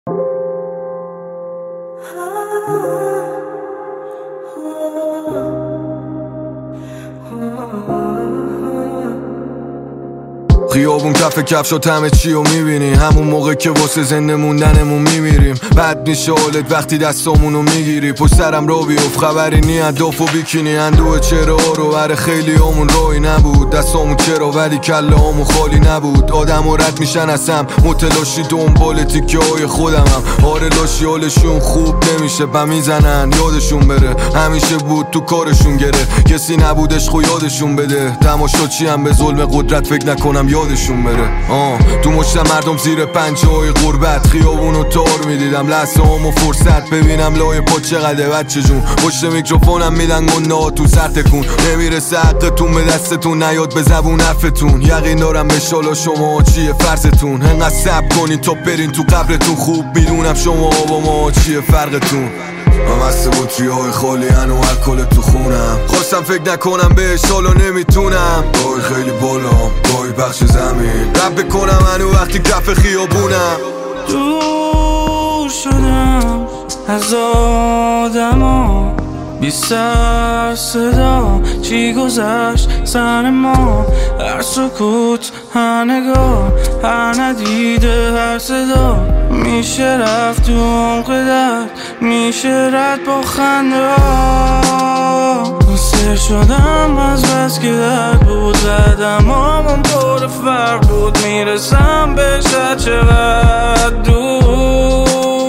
خیابون کف کفشات همه چی رو میبینی، همون موقع که واسه زنده موندنمون میمیریم. بد میشه حالت وقتی دستامونو میگیری، پشت سرم رو بیفت خبری نی انداف و بیکینی. اندوه چرا رو بر خیلی همون روی نبود، دستامون چرا ولی کله همون خالی نبود. آدم و رد میشن ازم متلاشی دنبال تیکه های خودمم. آره لاشی حالشون خوب نمیشه با میزنن یادشون بره، همیشه بود تو کارشون گره، کسی نبودش خو یادشون بده. تماشا چی هم به ظلم قدرت فکر نکنم یادشون بره. تو مشتم مردم زیر پنجه های غربت، خیابونو تار میدیدم لحظه همو فرصت ببینم لای پا چقدر بچه جون. پشت میکروفونم میدن گنده ها تو سر تکون، نمیرسه حقتون به دستتون نیاد به زبون حرفتون. یقین دارم به شالا شما چیه فرضتون، انقدر صبر کنین تا برین تو قبرتون. خوب میدونم شما با ما چیه فرقتون. من مست بطری‌های خالی هن و الکل تو خونم، خواستم فکر نکنم بهش حالا نمیتونم. گاهی خیلی بالا گاهی بخش زمین، رب بکنم هنو وقتی کف خیابونم. دور شدم از آدما، بی سر صدا چی گذشت سن ما. هر سکوت هر نگاه هر ندیده هر صدا، میشه رفت تو عمق درد میشه رد با خنده ها. سر شدم از بس که درد بود، زدم آمون پر فرق بود، میرسم بهش چقدر دور.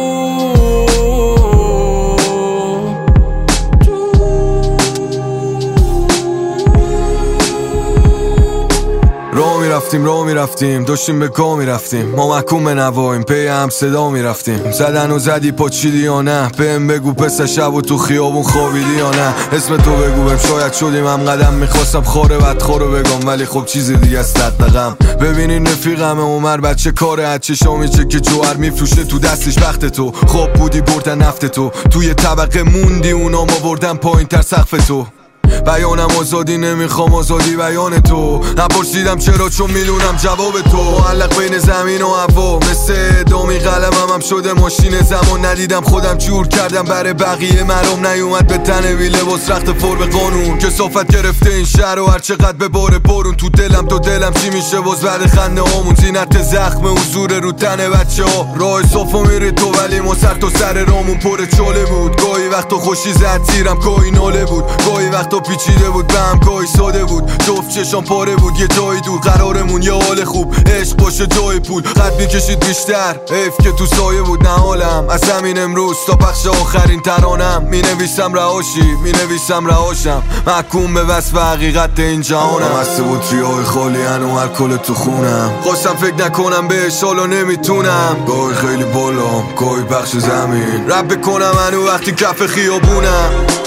راه میرفتیم داشتیم به گاه میرفتیم، ما محکوم به نواییم پی هم صدا میرفتیم. زدن و زدی پاچیدی یا نه، بهم بگو پس شب و تو خیابون خوابیدی یا نه. اسم تو بگو بهم شاید شدیم هم قدم، میخواستم خاره بدخوارو بگم ولی خب چیز دیگه است دقم. ببینین رفیقم عمر بچه کاره هچشا میچه که جوهر میفروشه تو دستش وقت تو. خواب بودی بردن نفت تو، توی طبقه موندی اونا ما بردن پایین تر سقف تو. بیانم آزادی نمیخوام آزادی بیان تو، نپرسیدم چرا چون میدونم جواب تو. معلق بین زمین و هوا مثل دامی قلمم هم شده ماشین زمان. ندیدم خودم جور کردم برای بقیه مرام نیومد به تن بی لباس رخت فور به قانون. کثافت گرفته این شهر و هر چقدر به بار بارون تو دلم تو دلم چی میشه باز بعد خنده هامون. زینت زخم حضور رو تن بچه ها، راه صافا میره تو ولی ما سر تا سر رامون پر چاله بود. گاهی وقتا خوشی زد زیرم گاهی ناله بود، گاهی وقتا پیچیده بود به هم گاهی ساده بود. جفت چشام پاره بود یه جایی دور، قرارمون یه حال خوب عشق باشه جای پول. قد میکشید بیشتر حیف که تو سایه بود نه حالم. از همین امروز تا پخش آخرین ترانم مینویسم رهاشی مینویسم رهاشم، محکوم به وصف حقیقت این جهانم. مست بطری‌های خالی هن و الکل تو خونم، خواستم فکر نکنم بهش حالا نمیتونم. گاهی خیلی بالا گاهی بخش زمین، رب بکنم هنو وقتی کف خیابونم.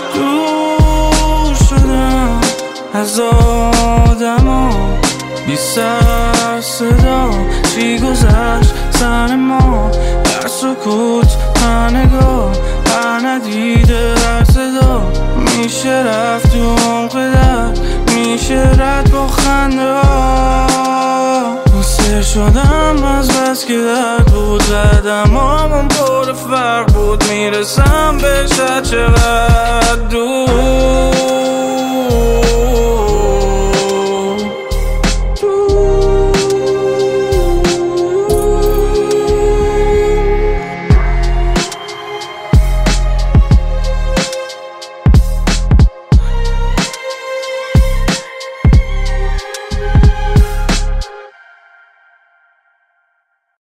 از آدما بی سر صدا چی گذشت سن ما. هر سکوت هر نگاه هر ندیده هر صدا، میشه رفت تو عمق درد میشه رد با خنده ها. سر شدم از بس که درد بود، زدم آمون پر فرق بود، میرسم بهش چقدر دور.